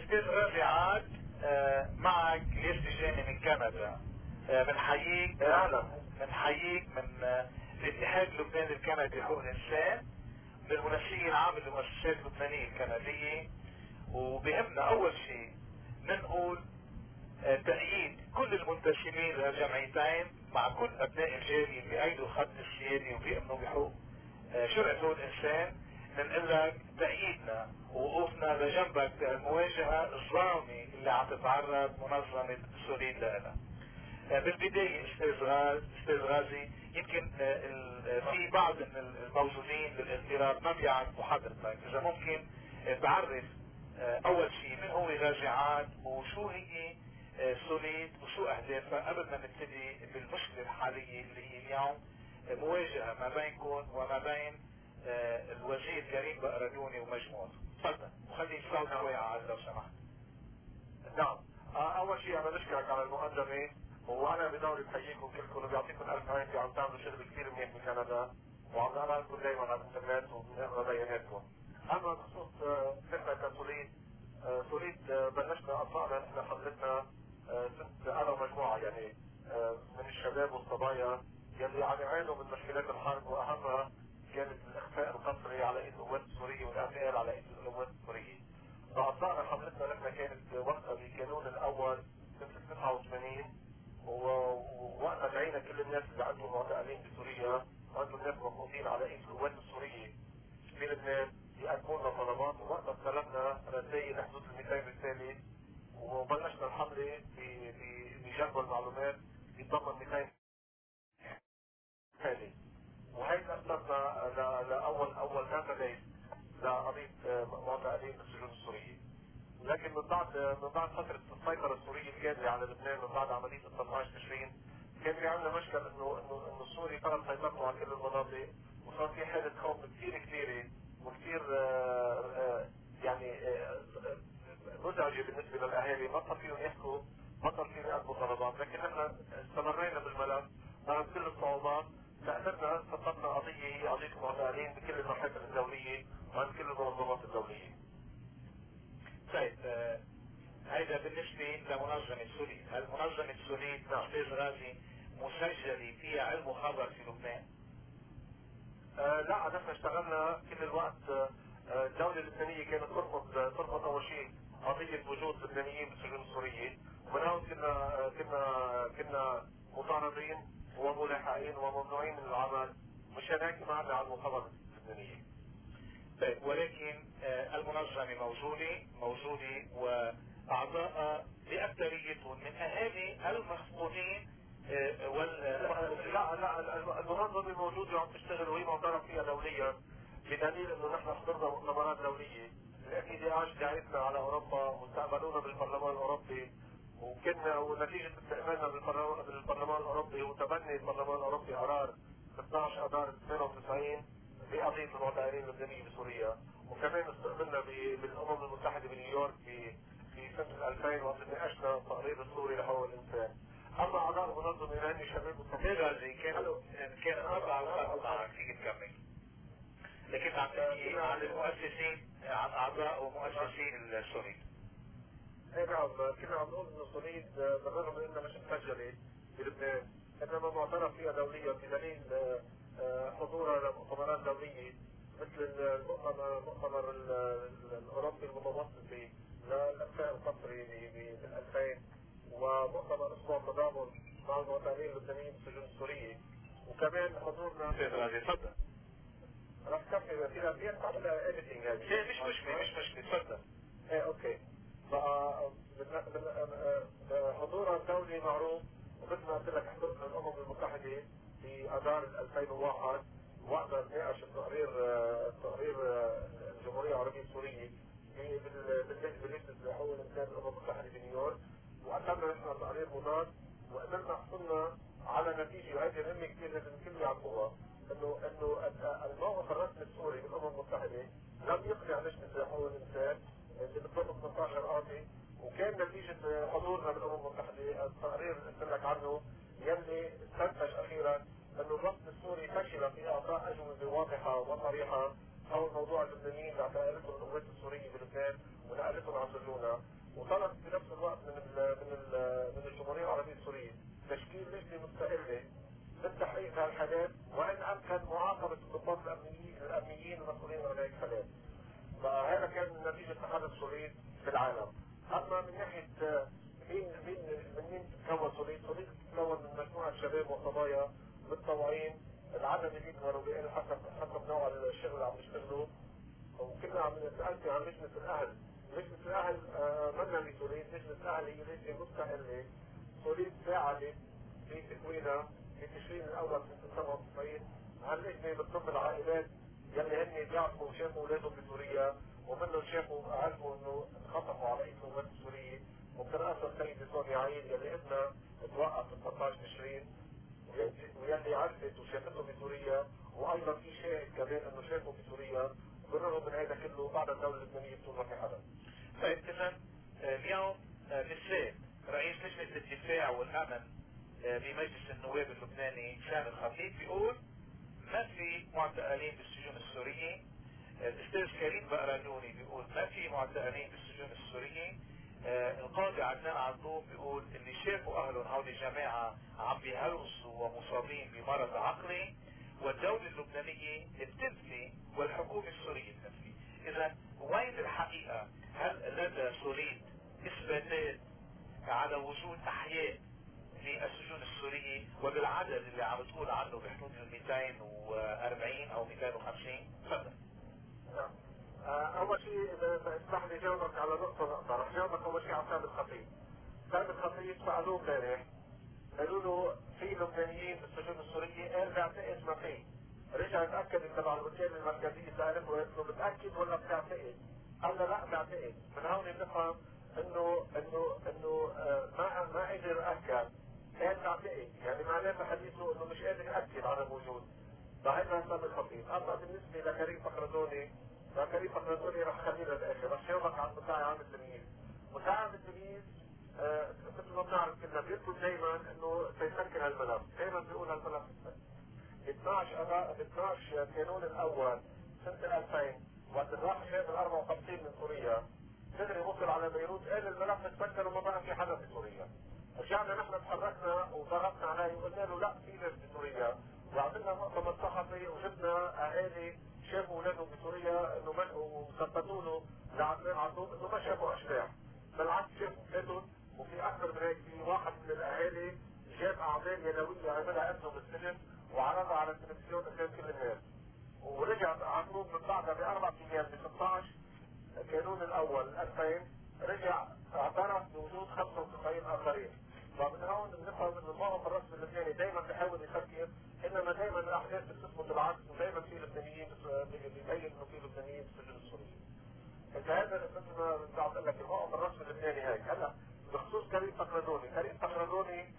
استاذ غازي عاد، معك ليش جاني من كندا. بنحييك. اهلا. بنحييك من الاتحاد اللبناني الكندي لحقوق الانسان، من المنسق العام للمؤسسات اللبنانيه الكنديه. وبهمنا اول شيء ننقل تأييد كل المنتسبين للجمعيتين مع كل ابناء الجالية اللي بأيدوا الخط السيادي وبيأمنوا بحقوق شرع حقوق الانسان. ننقل لك تأييدنا ووقوفنا لجنبك بالمواجهة الظالمة اللي عم تتعرض منظمة سوليد لها. بالبداية استاذ غازي، يمكن في بعض من الموجودين للاغتراب ما بيعرفوا حضرتك، اذا ممكن تعرف اول شيء من هو غازي عاد وشو هي سوليد وشو اهدافها قبل ما نبتدي بالمشكلة الحالية اللي هي اليوم مواجهة ما بينكم وما بين الوزير كريم بقردوني ومجموعته. تفضل وخلي صوتنا واقع لو سمحت. نعم. اول شيء انا بشكرك على المقدمة، وانا بدوري بحييكم كلكم وبيعطيكم الف عافية. عم تعملوا شغل كثير منيح بكندا وعم نقرا لكم دائما على الانترنت وبنقرا بياناتكم. اما بخصوص نحن كسوليد، سوليد بلشنا اطلقنا نحن حملتنا سنة انا ومجموعة يعني من الشباب والصبايا يلي عم يعانوا من مشكلات الحرب، واهمها كانت الاخفاء القسري على ايد القوات السورية والاعتقال على ايد القوات السورية. فاطلقنا حملتنا نحن كانت وقتها بالكانون الاول سنة 89، ووقتها دعينا كل الناس اللي عندهم معتقلين بسوريا وعندهم ناس مفقودين على ايد القوات السورية بلبنان يقدموا لنا طلبات، ووقتها استلمنا رسائل حدود ال 200 رسالة، وبلشنا الحملة بجلب المعلومات بتضمن 200 رسالة، وهي اصلتنا لاول داتا بيس لقضية معتقلين بالسجون السورية. لكن من بعد فترة السيطرة السورية الكاملة على لبنان من بعد عملية 13 تشرين كان في عندنا مشكلة انه السوري فرض سيطرته على كل المناطق، وصار في حالة خوف كثير كثيرة وكثير يعني مزعجة بالنسبة للأهالي. بطل فيهم يحكوا، بطل فيهم يقدموا طلبات، لكن نحن استمرينا بالملف رغم كل الصعوبات لقدرنا سطرنا قضية هي قضية المعتقلين بكل المحافل الدولية وعند كل المنظمات الدولية. طيب، هيدا بالنسبة لمنظمة سوليد. هل منظمة سوليد استاذ غازي مسجلة فيها علم وخبر في لبنان؟ لا، نحن اشتغلنا كل الوقت. الدولة اللبنانية كانت ترفض اول شيء قضية وجود لبنانيين بالسجون السورية، ومن هون كنا مطاردين وملاحقين وممنوعين من العمل، مشان هيك ما عندنا علم وخبر اللبنانية. طيب، ولكن المنظمة موجودة واعضاء باكثريتهم من اهالي المفقودين لا، المنظمة موجودة وعم تشتغل وهي معترف فيها دوليا، بدليل انه نحن حضرنا مؤتمرات دولية. الاف دي اش دعيتنا على اوروبا واستقبلونا بالبرلمان الاوروبي، ونتيجة استقبالنا بالبرلمان الاوروبي وتبني البرلمان الاوروبي قرار 12 اذار 92 بقضية المعتقلين اللبنانيين بسوريا، وكمان استقبلنا بالامم المتحدة بنيويورك في سنة 2000 وقت ناقشنا التقرير السوري لحقوق الانسان. اما اعضاء المنظمة هن شباب غازي كان اربع وخط معك، فيك تكمل. لكن عم تحكي عن المؤسسين، عن اعضاء ومؤسسين السوليد. اي نعم، كنا عم نقول انه سوليد بالرغم من انها مش مسجلة بلبنان انما معترف فيها دوليا بدليل حضورها لمؤتمرات دولية مثل المؤتمر الاوروبي المتوسطي للاخفاء القسري بال 2000، ومؤتمر اسبوع التضامن مع المعتقلين اللبنانيين بالسجون السورية، وكمان حضورنا. تفضل. راح كفي في الابيات تعملها اديتنج هذه. مش مشكلة، تفضل. ايه اوكي. بقى حضورها الدولي معروف، ومثل ما قلت لك حضرنا الامم المتحدة في اذار 2001 وقتها ناقش تقرير الجمهورية العربية السورية باللجنة لحقوق الانسان الامم المتحدة بنيويورك، وقدمنا نحن تقرير مضاد وقدرنا حصلنا على نتيجة، وهذه مهمة كثير لازم الكل يعرفوها، انه الموقف الرسمي السوري بالامم المتحدة لم يقنع لجنة حقوق الانسان اللي بتضم 18 قاضي، وكان نتيجة حضورنا بالامم المتحدة التقرير اللي قلت لك عنه يلي استنتج اخيرا انه الرسم السوري فشل في اعطاء اجوبة واضحة وصريحة او موضوع اللبنانيين اللي اعتقلتهم القوات السوريه بلبنان ونقلتهم على سجونها، وطلب بنفس الوقت من الجمهوريه العربيه السوريه تشكيل لجنه مستقله للتحقيق بهالحالات، وان امكن معاقبه الضباط الامنيين المسؤولين عن هذه الحالات. فهذا كان نتيجه تحرك سوريا في العالم. اما من ناحيه مين تتكون سوريا؟ سوريا تتكون من مجموعه شباب وصبايا متطوعين، العدد اللي يكبروا بيقل حسب نوع الشغل اللي عم يشتغلوا، وكنا عم نتأكد عن لجنة الأهل. لجنة الأهل منا بسوريا، لجنة الأهل هي لجنة مستقلة سوريا فاعلة في تكوينها في تشرين الأول من 97. هاللجنة بتضم العائلات يلي هن بيعرفوا شافوا أولادهم بسوريا، ومنهم شافوا عرفوا إنه انخطفوا على إيد القوات السورية، وبرئاسة السيدة سونيا عيد يلي ابنها توقف في 13 تشرين، ويلي عرفت وشافته بسوريا، وايضا في شاهد كمان انه شافه بسوريا. بالرغم من هذا كله بعد الدوله اللبنانيه بتقول ما في حدا. طيب اذا اليوم بالذات رئيس لجنه الدفاع والامن بمجلس النواب اللبناني شان الخطيب بيقول ما في معتقلين بالسجون السوريه. الاستاذ كريم بقرانوني بيقول ما في معتقلين بالسجون السوريه. القاضي عدنان عطوف بيقول اللي شافوا اهلهم هودي جماعه عم بيهلوسوا ومصابين بمرض عقلي، والدولة اللبنانية بتنفي والحكومة السورية بتنفي. اذا وين الحقيقة؟ هل لدى سوريد اثباتات على وجود احياء في السجون السورية وبالعدد اللي عم تقول عنه بحدود 240 او 250؟ تفضل. اول شيء اذا اسمح لي جاوبك على نقطه رح جاوبك اول شيء على سامي الخطيب. سامي الخطيب سالوه امبارح قالوا له في لبنانيين بالسجون السوريه، قال بعتقد ما في. رجع اتاكد تبع الوكاله المركزيه سالته قالت له متاكد ولا بتعتقد؟ قال له لا بعتقد. من هون بنفهم انه ما قدر اكد، قال بعتقد، يعني معناته حديثه انه مش قادر ياكد على موجود. فهذا سامي الخطيب. اما بالنسبه لكريم فخرزوني، كريم فخرزوني رح خليه للاخر، رح جاوبك عن مساعي عام التمييز. مساعي عام التمييز مثل ما بنعرف كنا بيطلب دائما انه تيسكر هالملف، دائما بيقول هالملف 12 كانون الاول سنه 2000 وقت راح جاب ال 54 من سوريا، دغري وصل على بيروت قال الملف تسكر وما بقى في حدا في سوريا. رجعنا نحن تحركنا وضغطنا عليه وقلنا له لا في ناس بسوريا، وعملنا مؤتمر صحفي وجبنا اهالي شافوا اولادهم بسوريا انه وثبتوا له لعدنان عطوف انه ما شافوا اشباح، بالعكس شافوا اولادهم. وفي اكثر من هيك، في واحد من الاهالي جاب اعمال يدويه عملها ابنه بالسجن وعرضها على التلفزيون قدام كل الناس. ورجع عطوف من بعدها باربع ايام ب 16 كانون الاول 2000 رجع اعترف بوجود 95 اخرين. فمن هون بنفهم انه الموقف الرسمي اللبناني دائما بيحاول يفكر، انما دائما الاحداث بتثبت العكس، ودائما في لبنانيين بيبين انه في لبنانيين بالسجن السوري. انت هذا مثل ما بدي اقول لك الموقف الرسمي اللبناني هيك. هلا بخصوص كريم فخرزوني، كريم فخرزوني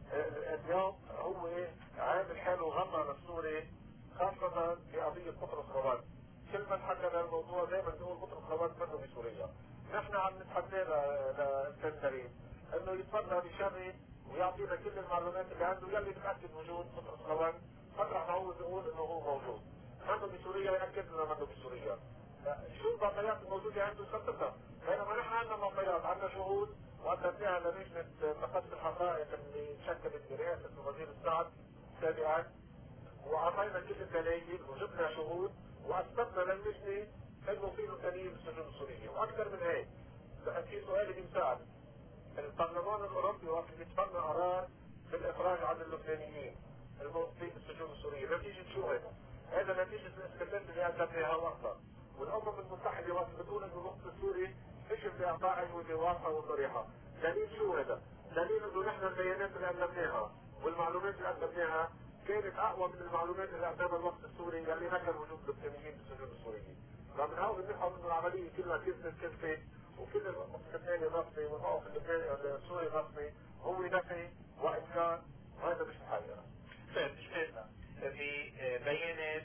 اليوم هو عامل حاله غمر السوري خاصة في قضية بطرس غواد. كل من حكى بالموضوع دائما بيقول بطرس غواد منه بسوريا. نحن عم نتحدى للاستاذ كريم انه يتفضل يشرف ويعطينا كل المعلومات اللي عنده يلي بتاكد وجود بطرس غواد، مطرح ما هو بيقول انه هو موجود. منه بسوريا ياكد لنا منه بسوريا. شو المعطيات الموجودة عنده ثبتها، بينما نحن عندنا معطيات، عندنا شهود وقدمناها للجنة تقصي الحقائق اللي شكلت برئاسة الوزير السعد سابقا، واعطينا كل الدلائل وجبنا شهود واثبتنا للجنة انه في لبنانيين بالسجون السورية. واكثر من هيك في سؤال بيسأل البرلمان الاوروبي وقت بيتبنى قرار بالافراج عن اللبنانيين الموجودين بالسجون السورية، نتيجة شو هذا؟ هذا نتيجة الاستقلال اللي قدمناها وقتها. والامم المتحدة وقت بتقول انه الوقت السوري فشل باعطاء اجوبة واضحة وصريحة. دليل شو هذا؟ دليل انه نحن البيانات اللي قدمناها والمعلومات اللي قدمناها كانت اقوى من المعلومات اللي قدمها الوقت السوري اللي نكر وجود لبنانيين بالسجون السورية. فمن هون بنفهم انه العملية كلها كذبة وكل الموقف اللبناني الرسمي والموقف اللبناني السوري الرسمي هو نفي وانكار، وهذا مش الحقيقة. طيب استاذنا، في بيانات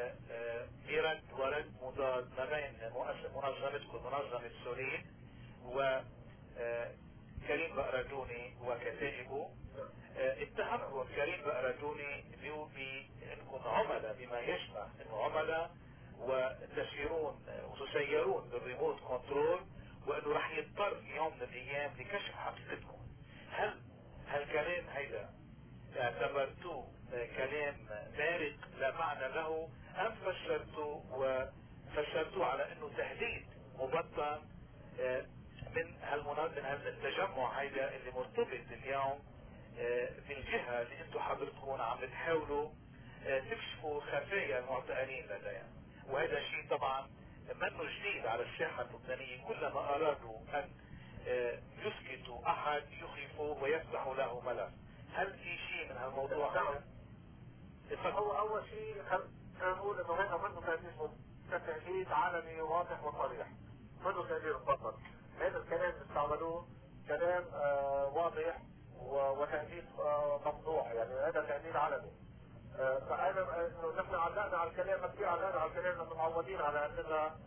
برد ورد مضاد ما بين منظمتكم منظمة سوريد وكريم بقرادوني وكتائبه، اتهمكم كريم بقرادوني بانكم عملاء بما يشبه انه عملاء وتسيرون وتسيرون بالريموت كنترول، وانه رح يضطر يوم من الايام لكشف حقيقتكم. هل كلام هيدا اعتبرتوه كلام مارق لا معنى له، ام فسرتوه على انه تهديد مبطن من التجمع هيدا اللي مرتبط اليوم بالجهة اللي انتم حضرتكم عم بتحاولوا تكشفوا خفايا المعتقلين لديها؟ وهذا شيء طبعا منه جديد على الساحة اللبنانية، كلما ارادوا ان يسكتوا احد يخيفوا ويفتحوا له ملف. هل في شيء من هالموضوع؟ نعم. هو اول شيء خلينا نقول انه هذا منه تهديد عالمي واضح وصريح، منه تهديد مفصل. هذا الكلام اللي استعملوه كلام واضح وتهديد مفضوح، يعني هذا تهديد عالمي. فانا انه نحن علقنا على الكلام، كثير علقنا على الكلام، نحن معودين على هاللغه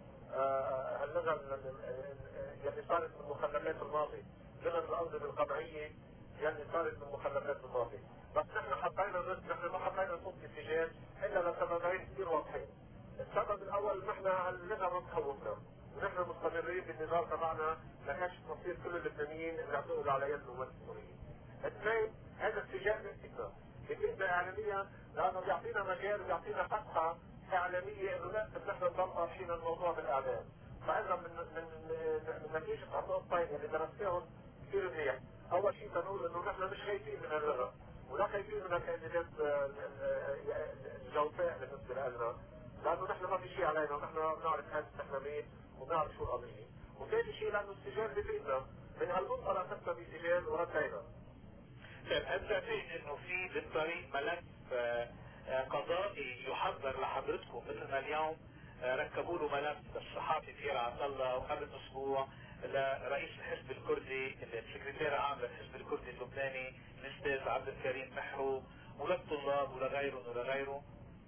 اللي صارت من مخلفات الماضي، لغه الانظمه القمعيه يعني صارت من مخلفات الماضي. بس نحن حطينا نحن ما حطينا صوت اتجاه الا لسببين كثير واضحين. السبب الاول نحن اللغه ما تخوفنا، ونحن مستمرين بالنضال تبعنا لكشف مصير كل اللبنانيين اللي عم يقولوا على يد القوات السوريه. اثنين، هذا اتجاه بيفيدنا اعلاميا لانه بيعطينا مجال وبيعطينا فتحه اعلاميه انه نحن نضل طارحين الموضوع بالاعلام. فاذا من نتيجه النقطتين اللي درستهم كثير منيح، اول شيء بنقول انه نحن مش خايفين من اللغه، ولا خايفين من الكانديدات الجوفاء بالنسبه لنا، لانه نحن ما في شيء علينا، ونحن بنعرف نحن مين وبنعرف شو القضيه. وثاني شيء لانه السجال بفيدنا، من هالمنطلق نحن بسجال وردينا. طيب هل تعتقد انه في بالطريق ملف قضائي يحضر لحضرتكم مثل ما اليوم ركبوا له ملف الصحافي فيرا عطا الله، وقبل اسبوع لرئيس الحزب الكردي السكرتير العام للحزب الكردي اللبناني الاستاذ عبد الكريم محرو، وللطلاب ولغيره؟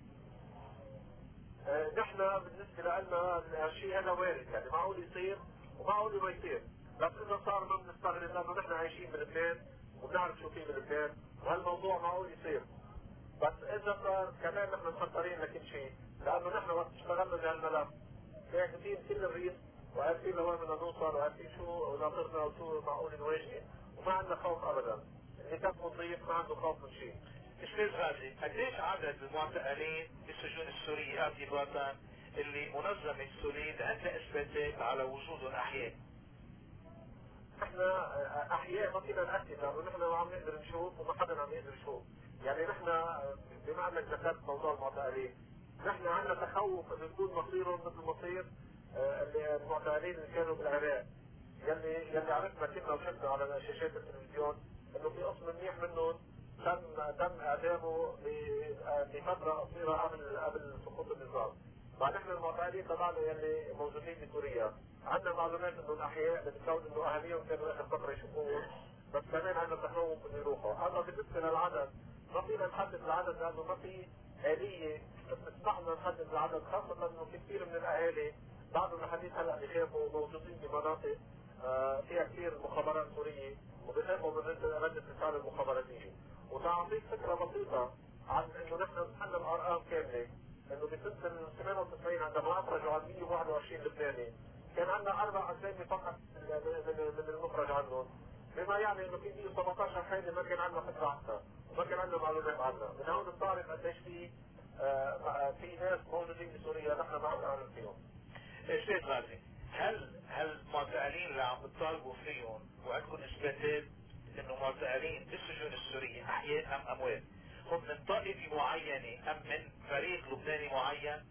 نحن بالنسبه لنا الشيء هذا وارد، يعني معقول يصير ومعقول ما يصير، بس اذا صار ما بنستغرب لانه نحن عايشين بلبنان وبنعرف شو في بلبنان، وهالموضوع معقول يصير. بس اذا صار كمان نحن مخطرين لكل شيء، لانه نحن وقت اشتغلنا بهالملف عارفين كل الريسك، وعارفين لوين بدنا نوصل، وعارفين شو ناطرنا وشو معقول نواجه، وما عندنا خوف ابدا. اللي كان مضيف ما عنده خوف من شيء. استاذ غازي، قديش عدد المعتقلين بالسجون السورية ارتباطا اللي منظمة سوليد عندها اثباتات على وجودهم احياء؟ احنا احياء ما فينا ناكد، لانه نحن ما عم نقدر نشوف وما حدا عم يقدر يشوف. يعني نحن بما انك ذكرت موضوع المعتقلين، نحن عندنا تخوف انه يكون مصيرهم مثل مصير المعتقلين اللي كانوا بالعراق، يلي عرفنا كنا وشفنا على شاشات التلفزيون انه في قسم منيح منهم تم اعدامه بفتره قصيره قبل سقوط النظام. فنحن المعتقلين تبعنا يلي موجودين بسوريا عندنا معلومات انه الاحياء بتكون انه اهاليهم كانوا اخر فتره يشوفوهم، بس كمان عندنا تخوف انه يروحوا. اما بالنسبه للعدد ما فينا نحدد العدد لانه ما في آلية بتسمح لنا نحدد العدد، خاصة انه في كثير من الاهالي بعضهم لحديث هلا بيخافوا موجودين بمناطق فيها كثير مخابرات سورية، وبيخافوا من ردة الفعل المخابراتية. وتعطيك فكرة بسيطة عن انه نحن نحن الارقام كاملة، انه بسنة 98 عندما افرجوا عن 121 لبناني كان عندنا 4 اسامي فقط من المخرج عنهم، بما يعني انه في 17 حالة ما كان عندنا فكرة عنها وما كان عندنا معلومات عنها. من هون بتعرف قديش في ناس موجودين بسوريا نحن ما عم نعرف فيهم. استاذ غازي، هل المعتقلين اللي عم بتطالبوا فيهم وعندكم اثباتات انه معتقلين بالسجون السورية احياء ام اموات هم من طائفة معينة ام من فريق لبناني معين؟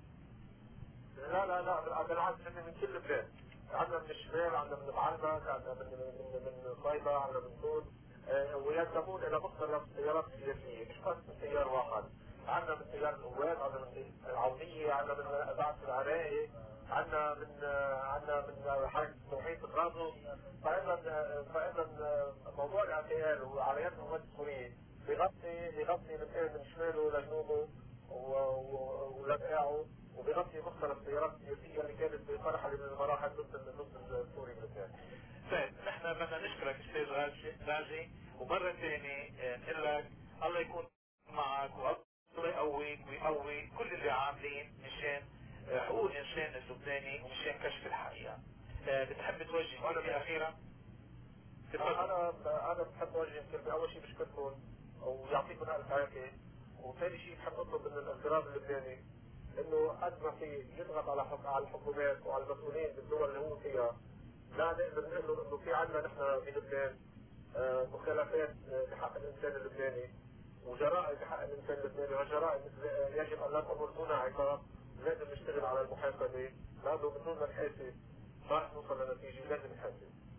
لا بالعكس، احنا من كل لبنان، عندنا من الشمال، عندنا من بعلبك، عندنا من صيدا، عندنا من سود، وينتمون الى مختلف التيارات السياسيه، مش بس من تيار واحد. عندنا من تيار القوات، عندنا من العونيه، عندنا من بعث العراقي، عندنا من حركه توحيد الرازو. فاذا موضوع الاعتقال وعلى يد القوات السوريه بيغطي لبنان من شماله لجنوبه ولبقاعه، وبغطي مختلف التيارات السياسيه اللي كانت بمرحله من المراحل ضد السوري بلبنان. طيب نحن بدنا نشكرك استاذ غازي، ومرة ثانية نقول لك الله يكون معك والله يقويك ويقوي كل اللي عاملين مشان حقوق الانسان اللبناني ومشان كشف الحقيقة. بتحب توجه كلمة أخيرة؟ انا بحب اوجه كلمة. اول شيء بشكركم ويعطيكم الف عافية، وثاني شيء بحب اطلب من الاغتراب اللبناني انه قد ما في يضغط على الحكومات وعلى المسؤولين بالدول اللي هو فيها. لا نقدر نقول انه في عندنا نحن بلبنان مخالفات بحق الانسان اللبناني وجرائم بحق الانسان اللبناني، وجرائم يجب ان لا تمر دون عقاب. لازم نشتغل على المحاسبة، لانه بدون ما نحاسب ما رح نوصل لنتيجة. لازم نحاسب.